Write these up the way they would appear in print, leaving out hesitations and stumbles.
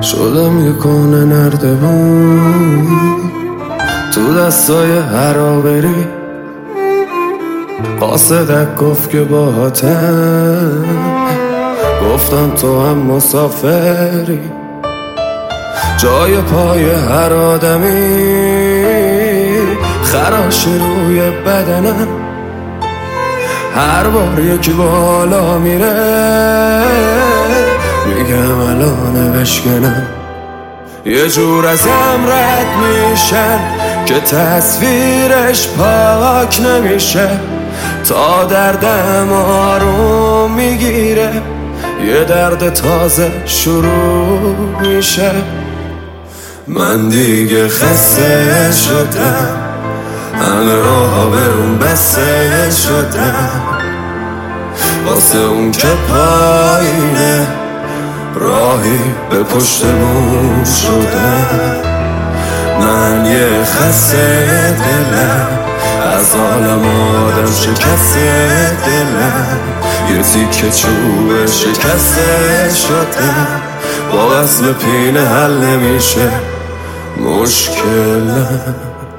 شدم یه کهنه نردبون تو دستای هرابری. قاصدک گفت که باهاتم، گفتم تو هم مسافری. جای پای هر آدمی خراشی روی بدنم، هر بار یکی بالا میره میگم الان بشکنم. یه جور ازم رد میشن که تصویرش پاک نمیشه، تا دردم آروم میگیره یه درد تازه شروع میشه. من دیگه خسته شدم، همه راه برون بسته شدم، واسه اون که پایینه راهی به پشت بوم شدم. من یه خسته دلم، از عالم آدم شکسته دلم، یه تیکه چوب شکسته شدم، با وصل پینه حل نمیشه مشکلم.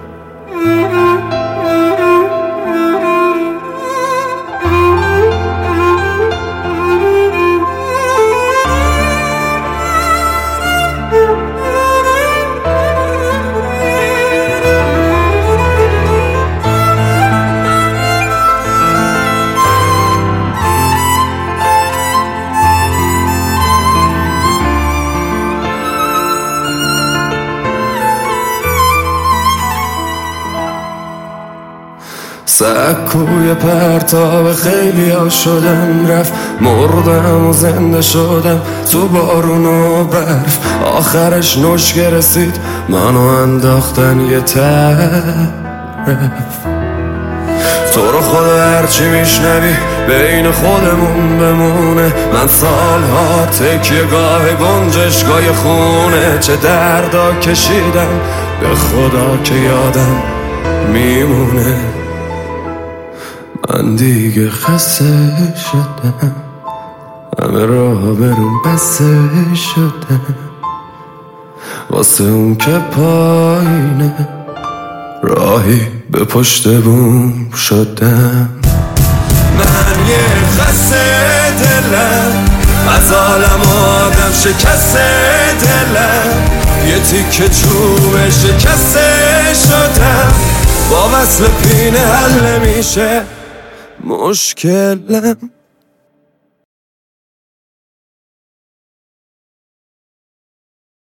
سکوی پرتاب خیلی ها شدم، رفت مردم و زنده شدم تو بارون و برف. آخرش نشکه رسید منو انداختن یه طرف. تو رو خدا هرچی میشنوی بین خودمون بمونه. من سالها تکیه گاه گنجشگاه خونه، چه دردا کشیدم به خدا که یادم میمونه. من دیگه خسته شدم، همه راه برون بسته شدم، واسه اون که پایینه راهی به پشت بوم شدم. من یه خسته دلم، از عالم آدم شکسته دلم، یه تیکه چوب شکسته شدم، با وصل پینه حل نمیشه مشکلم.